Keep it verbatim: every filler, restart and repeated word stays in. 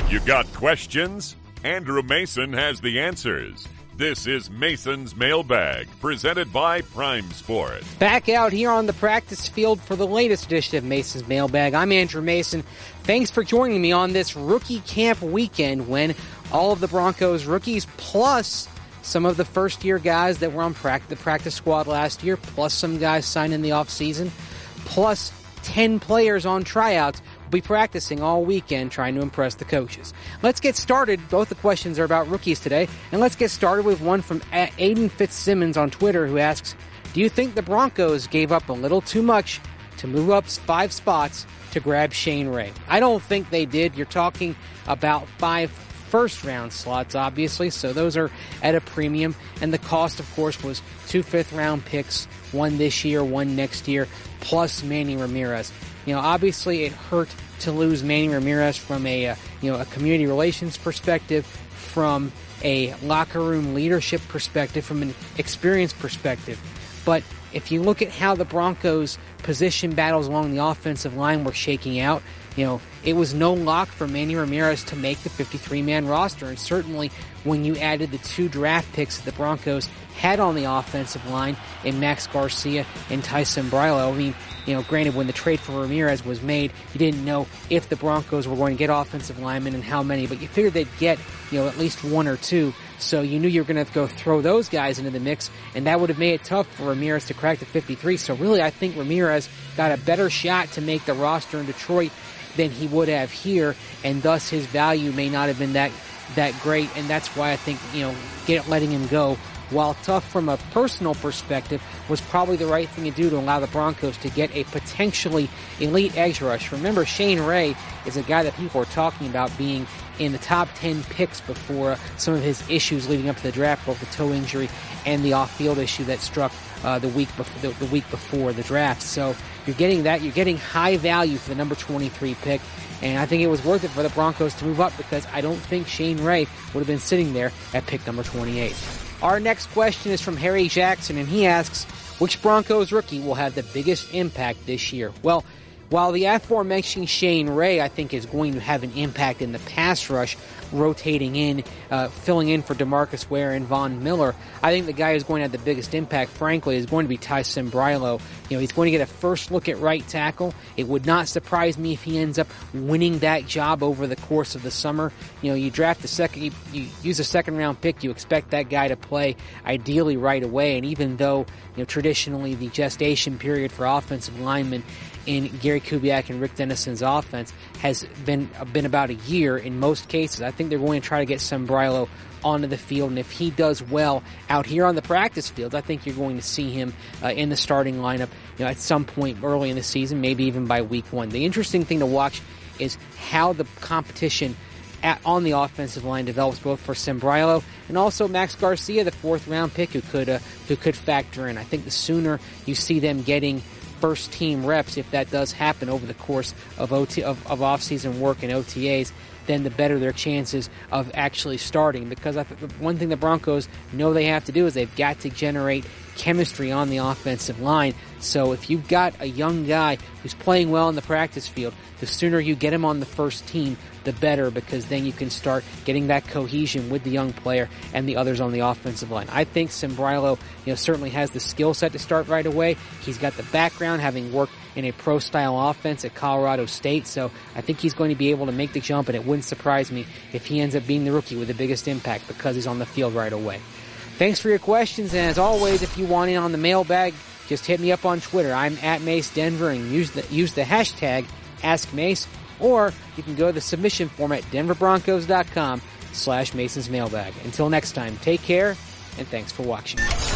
You got questions? Andrew Mason has the answers. This is Mason's Mailbag, presented by Prime Sport. Back out here on the practice field for the latest edition of Mason's Mailbag. I'm Andrew Mason. Thanks for joining me on this rookie camp weekend when all of the Broncos rookies, plus some of the first-year guys that were on the practice squad last year, plus some guys signed in the offseason, plus ten players on tryouts, be practicing all weekend trying to impress the coaches. Let's get started. Both the questions are about rookies today, and let's get started with one from Aiden Fitzsimmons on Twitter who asks, do you think the Broncos gave up a little too much to move up five spots to grab Shane Ray? I don't think they did. You're talking about five first-round slots, obviously, so those are at a premium, and the cost, of course, was two fifth-round picks, one this year, one next year, plus Manny Ramirez. You know, obviously it hurt to lose Manny Ramirez from a, uh, you know, a community relations perspective, from a locker room leadership perspective, from an experience perspective. But if you look at how the Broncos' position battles along the offensive line were shaking out, you know, it was no lock for Manny Ramirez to make the fifty-three man roster. And certainly when you added the two draft picks that the Broncos had on the offensive line in Max Garcia and Tyson Brylo, I mean, you know, granted, when the trade for Ramirez was made, you didn't know if the Broncos were going to get offensive linemen and how many, but you figured they'd get, you know, at least one or two. So you knew you were going to have to go throw those guys into the mix, and that would have made it tough for Ramirez to crack the fifty-three. So really, I think Ramirez got a better shot to make the roster in Detroit than he would have here, and thus his value may not have been that that great, and that's why I think, you know, get letting him go, while tough from a personal perspective, was probably the right thing to do to allow the Broncos to get a potentially elite edge rush. Remember, Shane Ray is a guy that people are talking about being in the top ten picks before some of his issues leading up to the draft, both the toe injury and the off-field issue that struck uh, the week before the, the week before the draft. So you're getting that. You're getting high value for the number twenty-three pick. And I think it was worth it for the Broncos to move up, because I don't think Shane Ray would have been sitting there at pick number twenty-eight. Our next question is from Harry Jackson, and he asks, which Broncos rookie will have the biggest impact this year? Well, while the aforementioned Shane Ray, I think, is going to have an impact in the pass rush, rotating in, uh, filling in for DeMarcus Ware and Von Miller, I think the guy who's going to have the biggest impact, frankly, is going to be Tyson Brylo. You know, he's going to get a first look at right tackle. It would not surprise me if he ends up winning that job over the course of the summer. You know, you draft a second, you, you use a second round pick, you expect that guy to play ideally right away. And even though, you know, traditionally the gestation period for offensive linemen in Gary Kubiak and Rick Dennison's offense has been been about a year in most cases, I think they're going to try to get Sambrailo onto the field, and if he does well out here on the practice field, I think you're going to see him uh, in the starting lineup, you know, at some point early in the season, maybe even by week one. The interesting thing to watch is how the competition at, on the offensive line develops, both for Sambrailo and also Max Garcia, the fourth round pick, who could uh, who could factor in. I think the sooner you see them getting first team reps, if that does happen over the course of O T of, of off-season work and O T As, then the better their chances of actually starting. Because I th- one thing the Broncos know they have to do is they've got to generate chemistry on the offensive line. So if you've got a young guy who's playing well in the practice field, the sooner you get him on the first team, the better, because then you can start getting that cohesion with the young player and the others on the offensive line. I think Sambrailo, you know, certainly has the skill set to start right away. He's got the background, having worked in a pro-style offense at Colorado State, so I think he's going to be able to make the jump, and it wouldn't surprise me if he ends up being the rookie with the biggest impact because he's on the field right away. Thanks for your questions, and as always, if you want in on the mailbag, just hit me up on Twitter. I'm at Mace Denver, and use the, use the hashtag AskMace, or you can go to the submission form at denverbroncos.com slash Mason's Mailbag. Until next time, take care, and thanks for watching.